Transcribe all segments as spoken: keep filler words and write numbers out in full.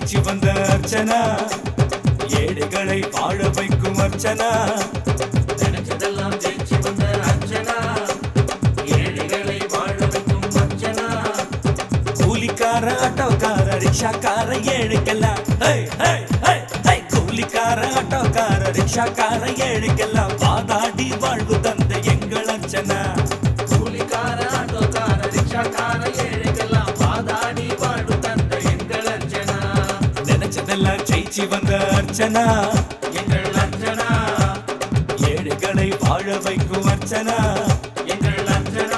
ஜெயிச்சு வந்த அர்ச்சனா ஏழைகளை வாழ வைக்கும் அர்ச்சனா நினைச்சதெல்லாம் ஜெயிச்சு வந்த அர்ச்சனா ஏழைகளை வாழ வைக்கும் அர்ச்சனா கூலிக்கார ஆட்டோக்கார ரிக்ஷாக்கார ஏழைக்கெல்லாம் ஹே ஹே ஹே ஹே கூலிக்கார ஆட்டோக்கார ரிக்ஷாக்கார ஏழைக்கெல்லாம் வாதாடி வாழ்வு தந்த எங்கள் அர்ச்சனா கூலிக்கார ஆட்டோக்கார ரிக்ஷாக்கார ஏழைக்கெல்லாம் வாதாடி வாழ்வு தந்த எங்கள் அர்ச்சனா நினைச்சதெல்லாம் ஜெயிச்சு வந்த அர்ச்சனா எங்கள் அர்ச்சனா ஏழைகளை வாழ வைக்கும் அர்ச்சனா எங்கள் அர்ச்சனா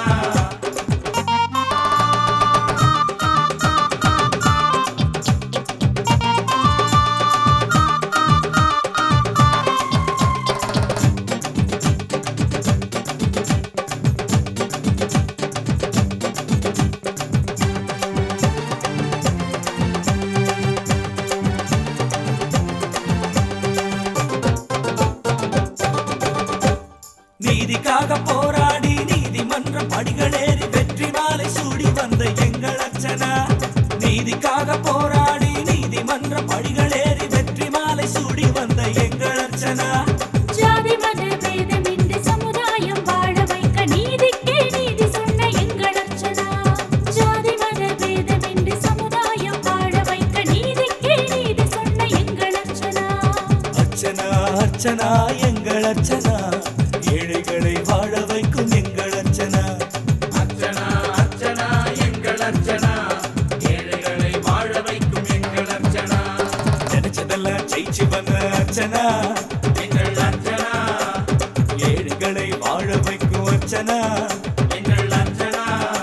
நீதிக்காக போராடி நீதிமன்ற படிகளேறி வெற்றி மாலை சூடி வந்த எங்கள் அர்ச்சனா நீதிக்காக போராடி நீதிமன்ற படிகளேறி வெற்றி மாலை சூடி வந்த எங்கள் அர்ச்சனா ஜாதி மத பேதமின்றி சமுதாயம் வாழ வைக்க நீதிக்கே நீதி சொன்ன எங்கள் அர்ச்சனா ஜாதி மத பேதமின்றி சமுதாயம் வாழ வைக்க நீதிக்கே நீதி சொன்ன எங்கள் அர்ச்சனா அர்ச்சனா அர்ச்சனா எங்கள் அர்ச்சனா ஏழைகளை வாழ வைக்கும் எங்கள் அர்ச்சனா அர்ச்சனா அர்ச்சனா எங்கள் அர்ச்சனா ஏழைகளை வாழ வைக்கும் எங்கள் அர்ச்சனா நினைச்சதெல்லாம் ஜெயிச்சு வந்த அர்ச்சனா எங்கள் அர்ச்சனா ஏழைகளை வாழ வைக்கும் அர்ச்சனா எங்கள் அர்ச்சனா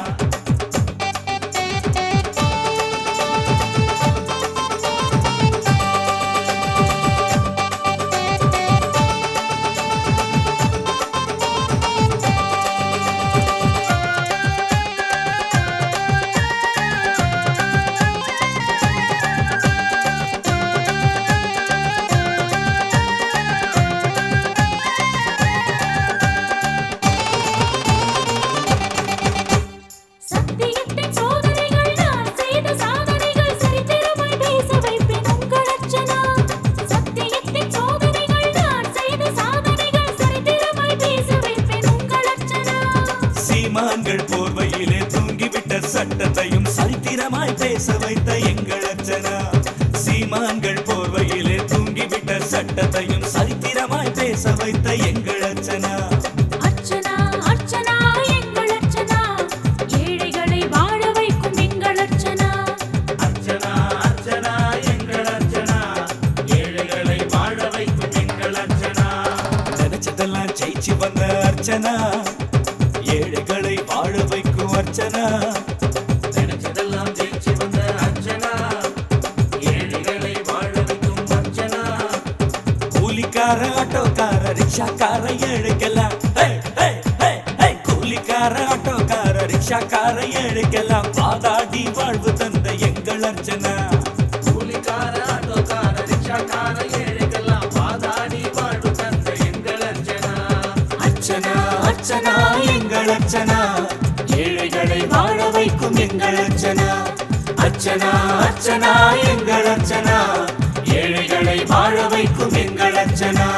சத்தியத்தின் சோதனைகள் நான் செய்த சாதனைகள் சரித்திரமாய் பேச வைப்பேன் உங்கள் அர்ச்சனா சத்தியத்தின் சோதனைகள் நான் செய்த சாதனைகள் சரித்திரமாய் பேச வைப்பேன் உங்கள் அர்ச்சனா சீமான்கள் போர்வையிலே தூங்கிவிட்ட சட்டத்தையும் சரித்திரமாய் பேச வைத்த எங்கள் அர்ச்சனா சீமான்கள் போர்வையிலே தூங்கிவிட்ட சட்டத்தையும் சரித்திரமாய் பேச வைத்த எங்கள் அர்ச்சனா அர்ச்சனா அர்ச்சனா எங்கள் அர்ச்சனா ஏழைகளை வாழ வைக்கும் எங்கள் அர்ச்சனா அர்ச்சனா அர்ச்சனா எங்கள் அர்ச்சனா ஏழைகளை வாழ வைக்கும் எங்கள் அர்ச்சனா நினைச்சதெல்லாம் ஜெயிச்சு வந்த அர்ச்சனா ஏழைகளை வாழ வைக்கும் அர்ச்சனா நினைச்சதெல்லாம் ஜெயிச்சு வந்த அர்ச்சனா ஏழைகளை வாழ வைக்கும் அர்ச்சனா கூலிக்கார ஆட்டோக்கார ரிக்ஷாக்கார ஏழைக்கெல்லாம் ஹே, ஹே, ஹே, ஹே. கூலிக்கார ஆட்டோக்கார ரிக்ஷாக்கார ஏழைக்கெல்லாம் வாதாடி வாழ்வு தந்த எங்கள் அர்ச்சனா கூலிக்கார ஆட்டோக்கார ரிக்ஷாக்கார ஏழைக்கெல்லாம் வாதாடி வாழ்வு தந்த எங்கள் அர்ச்சனா அர்ச்சனா அர்ச்சனா எங்கள் அர்ச்சனா ஏழைகளை வாழ வைக்கும் எங்கள் அர்ச்சனா அர்ச்சனா அர்ச்சனா எங்கள் அர்ச்சனா ஏழைகளை வாழ வைக்கும் எங்கள் அர்ச்சனா